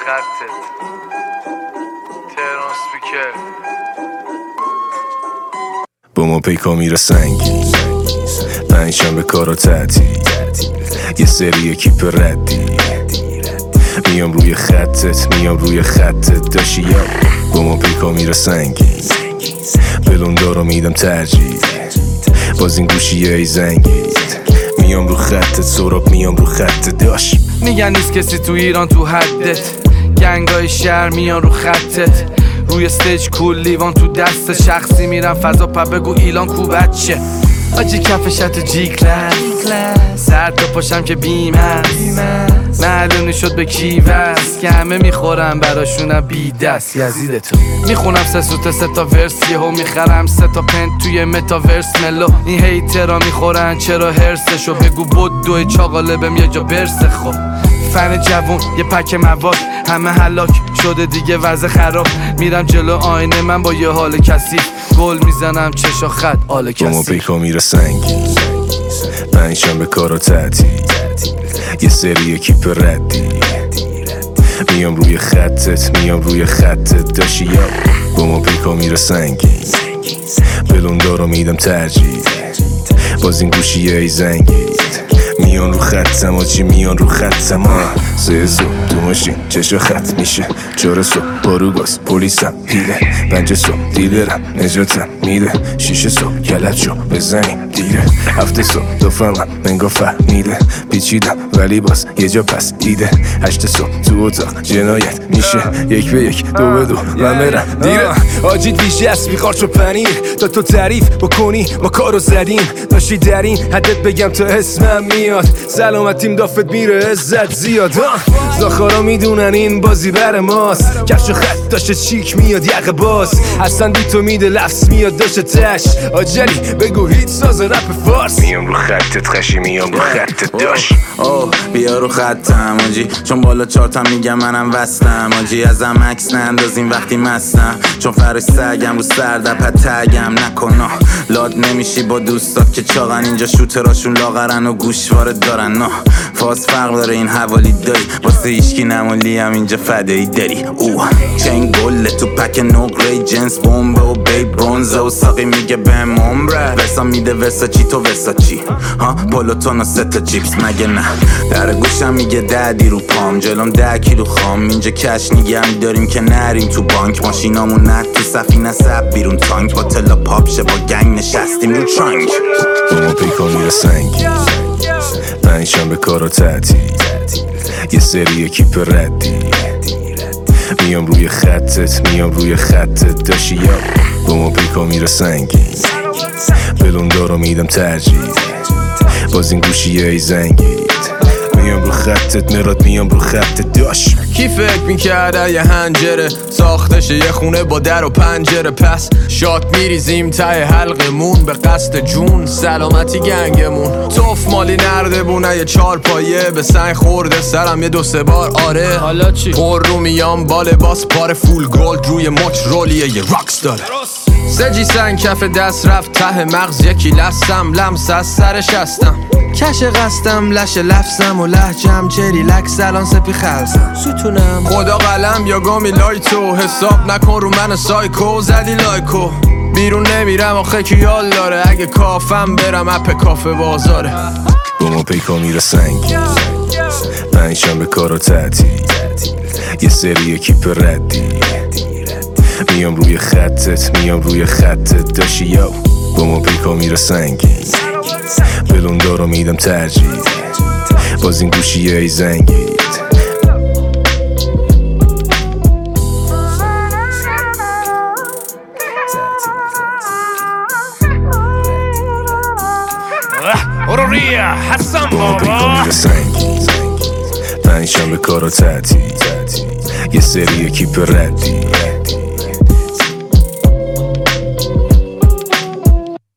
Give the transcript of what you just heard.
خطت تهران سپیکر با ما پیکا میره سنگی پنجشنبه کارا تعطیل یه سری کیپ ردی میام روی خطت داشی یا با ما پیکا میره سنگی بلوندارو میدم ترجیح باز این گوشیه ای زنگید میام رو خطت سراب میام رو خطت داش میگن نیست کسی تو ایران تو حدت گنگای شهر میان رو خطت روی استیج کول لیوان تو دست شخصی میرم فضا پا بگو ایلان کو بچه آجی کفشت جی کلاس سر تا پاشم که بیم هست معلوم شد به کی وست که همه میخورم براشونم بی دست یزید تو میخونم سه سوت سه تا ورس یهو میخرم سه تا پنت توی متاورس ملو این هیترا میخورن چرا هرسشو بگو بود دوی چاقاله بهم یه جا برسه خب فن جوون یه پک مواد همه هلاک شده دیگه وضع خراب میرم جلو آینه من با یه حال کثیف گل میزنم چشا خط آل کثیف با ما پیکا میره سنگی پنجشنبه کارا تعطیل یه سری کیپ ردی میام روی خطت داشی یا با ما پیکا میره سنگی بلوندارو میدم ترجیح باز این گوشیه ای زنگید میان رو خطم آجی میان رو خطم سه صبح تو ماشین چشا خط میشه 4 صبح بارو گاز پلیسم پیله 5 صبح دیلرم نجاتم میده 6 صبح کلت شو بزنیم دیره 7 صبح دفعم منگا فهمیده پیچیدم ولی باز یه جا پس دیده 8 صبح تو اتاق جنایت میشه 1 به 1 2 به 2 من برم دیره آجی دیشه از بیخارچ و پنیر تا تو تعریف بکنی ما کارو زدیم داشتی در این حدت بگم تا اسمم میاد سلامتیم دافت میره عزت زیاد زاخارا میدونن این بازی بر ماست کفش و خط داشته چیک میاد یقه باز اصلا بی تو میده لفظ میاد داشته تش آجلی بگو هیچ ساز رپ فارس میام رو خطت خشی میام رو خطت داش بیا رو خطم آجی چون بالا 4 تا میگم منم وستم آجی ازم عکس نندازیم وقتی مستم چون فرش سگم رو سردپت تگم نکن لاد نمیشی با دوستات که چاقن اینجا شوتراشون لاغرن و گوشواره دارن فاز فرق داره این حوالی داری واسه ایشکی نمالی هم اینجا فدایی داری چنگ گله تو پک نقره جنس بومبه و بی برونزه و ساقی میگه بهم عمره وسا میده وسا چی تو وسا چی پلوتون و 3 تا چیپس مگه نه در گوشم میگه ددی رو پام جلوم 10 کیلو خام اینجا کش نگه میداریم که نریم تو بانک ماشینامون نه تو سفینه سب بیرون تانک با تلا پاپ شه با گنگ نشستیم رو ترانک با ما پیکا میره سنگی پنجشنبه کارا تعطیل یه سری کیپ ردی میام روی خطت داشی یا با ما پیکا میره سنگی بلوندارو میدم ترجیح باز این گوشیه ای زنگید میام رو خطت مراد میام رو خطت داش کی فکر میکرده یه هنجره ساختش یه خونه با در و پنجره پس شات میریزیم ته حلقمون به قصد جون سلامتی گنگمون توف مالی نرده بونه یه 4 پایه به سنگ خورده سرم یه 2-3 بار آره حالا چی؟ پر رو میام با لباس پاره فول گولد روی مچ رولیه یه راکس داره سجی سنگ کف دست رفت ته مغز یکی لستم لمس از سرش هستم کش قستم لش لفظم و لحجم چری لکس الان سپی خلصم ستونم خدا قلم یا گامی لایتو حساب نکن رو من سایکو زدی لایکو بیرون نمیرم آخه کیال داره اگه کافم برم اپ کافه بازاره با ما پیکا میره سنگی پنجشنبه کارا تعطیل یه سری کیپ ردی میام روی خطت داشی یا با ما پیکا میره سنگی بلوندارو میدم ترجیح باز این گوشیه ای زنگید حسن با ما پیکا میره سنگی پنجشنبه کارا تعطیل یه سری کیپ ردی